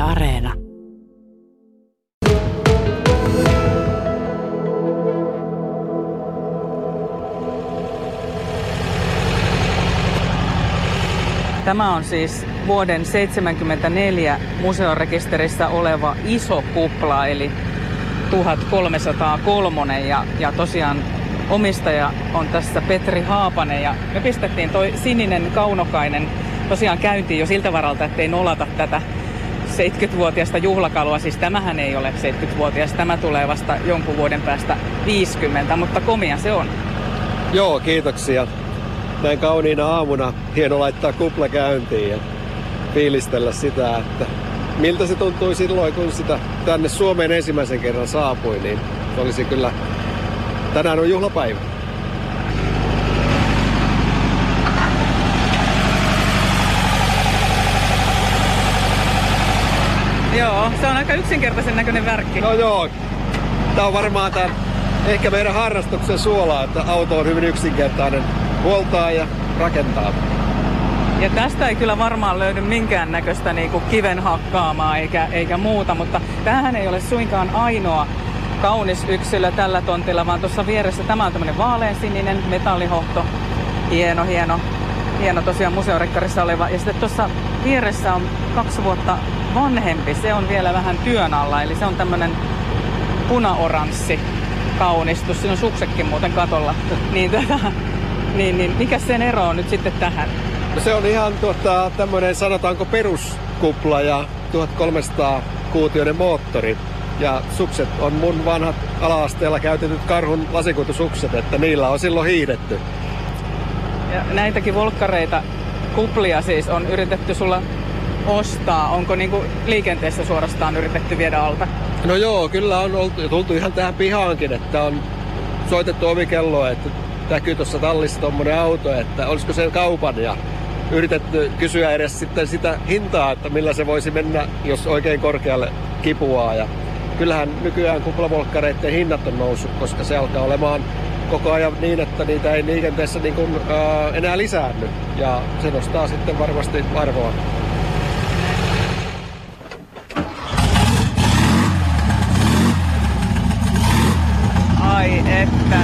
Areena. Tämä on siis vuoden 1974 museorekisterissä oleva iso kupla, eli 1303. Ja tosiaan omistaja on tässä Petri Haapanen. Ja me pistettiin toi sininen kaunokainen tosiaan käyntiin jo siltä varalta, ettei nolata tätä 70-vuotiaista juhlakalua. Siis tämähän ei ole 70-vuotias, tämä tulee vasta jonkun vuoden päästä 50, mutta komia se on. Joo, kiitoksia. Näin kauniina aamuna hieno laittaa kupla käyntiin ja fiilistellä sitä, että miltä se tuntui silloin, kun sitä tänne Suomeen ensimmäisen kerran saapui, niin olisi kyllä, tänään on juhlapäivä. Joo, se on aika yksinkertaisen näköinen värkki. No joo, tää on varmaan ehkä meidän harrastuksen suolaa, että auto on hyvin yksinkertainen huoltaa ja rakentaa. Ja tästä ei kyllä varmaan löydy minkäännäköistä niinku kiven hakkaamaa eikä muuta, mutta tämähän ei ole suinkaan ainoa kaunis yksilö tällä tontilla, vaan tuossa vieressä tämä on tämmöinen vaaleansininen metallihohto. Hieno tosiaan museorekkarissa oleva. Ja sitten tuossa vieressä on 2 vuotta vanhempi, se on vielä vähän työn alla, eli se on tämmöinen punaoranssi kaunistus. Siinä on suksekin muuten katolla. Niin mikä sen ero on nyt sitten tähän? No se on ihan tämmöinen, sanotaanko peruskupla ja 1300 kuutioinen moottori. Ja sukset on mun vanhat ala-asteella käytetyt karhun lasikuitusukset, että niillä on silloin hiihdetty. Ja näitäkin volkkareita, kuplia siis on yritetty sulla ostaa. Onko niinku liikenteessä suorastaan yritetty viedä alta? No joo, kyllä on tultu ihan tähän pihaankin, että on soitettu ovikelloa, että näkyy tuossa tallissa tommonen auto, että olisiko se kaupan, ja yritetty kysyä edes sitten sitä hintaa, että millä se voisi mennä, jos oikein korkealle kipuaa. Ja kyllähän nykyään kuplavolkkareiden hinnat on noussut, koska se alkaa olemaan koko ajan niin, että niitä ei liikenteessä niin kuin, enää lisäänny, ja se nostaa sitten varmasti arvoa. Ai että.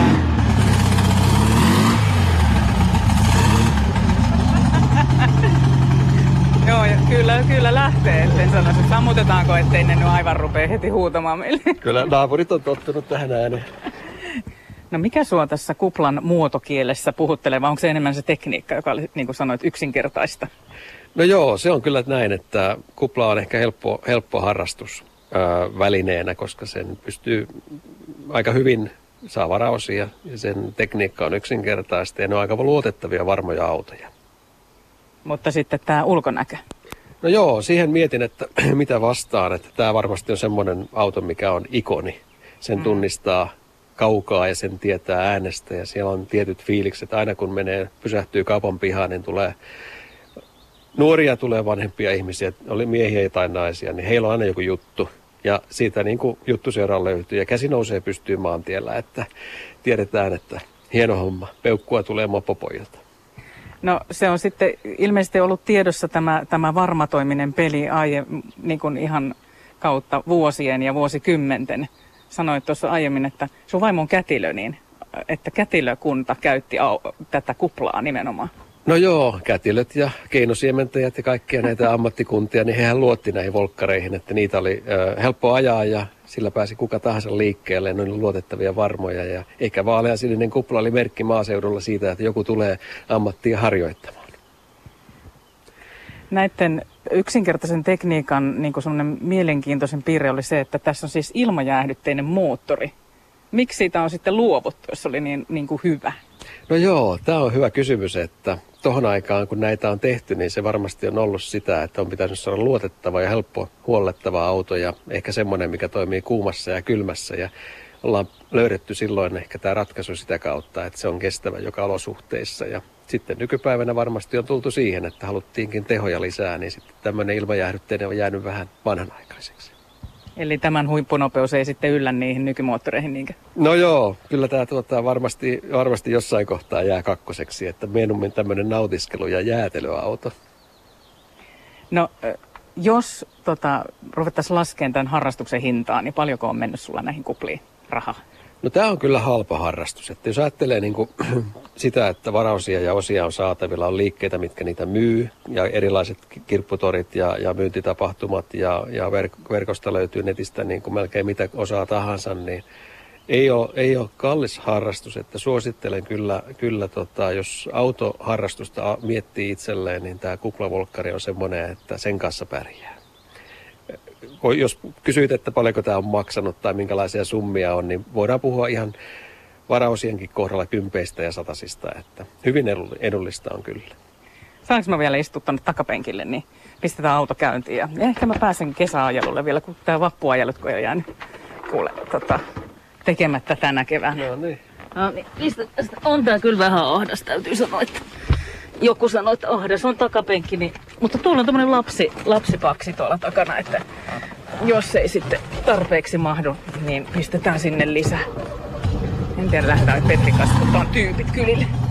Joo, kyllä lähtee, etten sanoisi. Sammutetaanko, ettei ne nyt aivan rupea heti huutamaan meille? Kyllä naapurit on tottunut tähän ääneen. No mikä sua tässä kuplan muotokielessä puhuttelee, vai onko se enemmän se tekniikka, joka oli, niin kuin sanoit, yksinkertaista? No joo, se on kyllä näin, että kupla on ehkä helppo harrastus välineenä, koska sen pystyy aika hyvin saa varaosia ja sen tekniikka on yksinkertaista ja ne on aika luotettavia varmoja autoja. Mutta sitten tämä ulkonäkö? No joo, siihen mietin, että mitä vastaan, että tämä varmasti on semmoinen auto, mikä on ikoni. Sen tunnistaa kaukaa ja sen tietää äänestä ja siellä on tietyt fiilikset. Aina kun pysähtyy kaupan pihaan, niin tulee vanhempia ihmisiä, oli miehiä tai naisia, niin heillä on aina joku juttu. Ja siitä niin kuin juttuseura löytyy ja käsi nousee pystyy maantiellä, että tiedetään, että hieno homma, peukkua tulee mopopojilta. No se on sitten ilmeisesti ollut tiedossa tämä varmatoiminen peli niin kuin ihan kautta vuosien ja vuosikymmenten. Sanoit tuossa aiemmin, että sun vaimo on kätilö, niin että kätilökunta käytti tätä kuplaa nimenomaan. No joo, kätilöt ja keinosiementäjät ja kaikkia näitä ammattikuntia, niin hehän luotti näihin volkkareihin, että niitä oli helppo ajaa ja sillä pääsi kuka tahansa liikkeelle, ne oli luotettavia varmoja. Ja ehkä vaaleansininen kupla oli merkki maaseudulla siitä, että joku tulee ammattia harjoittamaan. Näiden yksinkertaisen tekniikan niin kuin semmoinen mielenkiintoisen piirre oli se, että tässä on siis ilmajäähdytteinen moottori. Miksi siitä on sitten luovuttu, jos oli niin kuin hyvä? No joo, tämä on hyvä kysymys, että tohon aikaan kun näitä on tehty, niin se varmasti on ollut sitä, että on pitänyt saada luotettava ja helppo huollettava auto ja ehkä semmoinen, mikä toimii kuumassa ja kylmässä ja ollaan löydetty silloin ehkä tämä ratkaisu sitä kautta, että se on kestävä joka olosuhteissa ja sitten nykypäivänä varmasti on tultu siihen, että haluttiinkin tehoja lisää, niin sitten tämmöinen ilmajäähdytteinen on jäänyt vähän vanhanaikaiseksi. Eli tämän huippunopeus ei sitten yllä niihin nykymoottoreihin niinkään? No joo, kyllä tämä varmasti jossain kohtaa jää kakkoseksi, että mieluummin tämmöinen nautiskelu- ja jäätelyauto. No Jos ruvettaisiin laskemaan tämän harrastuksen hintaa, niin paljonko on mennyt sulla näihin kupliin rahaa? No tämä on kyllä halpa harrastus. Että jos ajattelee niin kuin sitä, että varausia ja osia on saatavilla, on liikkeitä, mitkä niitä myy, ja erilaiset kirpputorit ja myyntitapahtumat, ja verkosta löytyy netistä niin kuin melkein mitä osaa tahansa, niin ei ole kallis harrastus. Että suosittelen kyllä jos autoharrastusta miettii itselleen, niin tämä kuplavolkkari on semmoinen, että sen kanssa pärjää. Jos kysyit, että paljonko tämä on maksanut tai minkälaisia summia on, niin voidaan puhua ihan varausienkin kohdalla kympeistä ja satasista, että hyvin edullista on kyllä. Saanko mä vielä istua tuonne takapenkille, niin pistetään auto käyntiin ja ehkä mä pääsen kesäajelulle vielä, kun tää vappuajelut kun on jäänyt tekemättä tänä keväänä. No niin. No niin, on tää kyllä vähän ahdas, täytyy sanoa, että joku sanoi, että ahdas on takapenkki, niin, mutta tuolla on tämmönen lapsipaksi tuolla takana, että jos ei sitten tarpeeksi mahdu, niin pistetään sinne lisää. En tiedä, lähdetään Petrin kanssa, mutta on tyypit kylille.